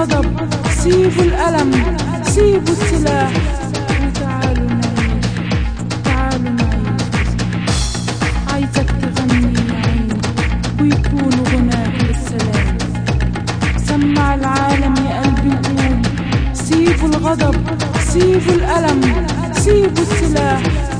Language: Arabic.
الغضب، سيبوا الألم، سيبوا السلاح، وتعالوا نعيش، تعالوا نعيش. عايزك تغني يا عيني ويكون غناك للسلام. سمع العالم يا قلبي وقول، سيبوا الغضب، سيبوا الألم، سيبوا السلاح.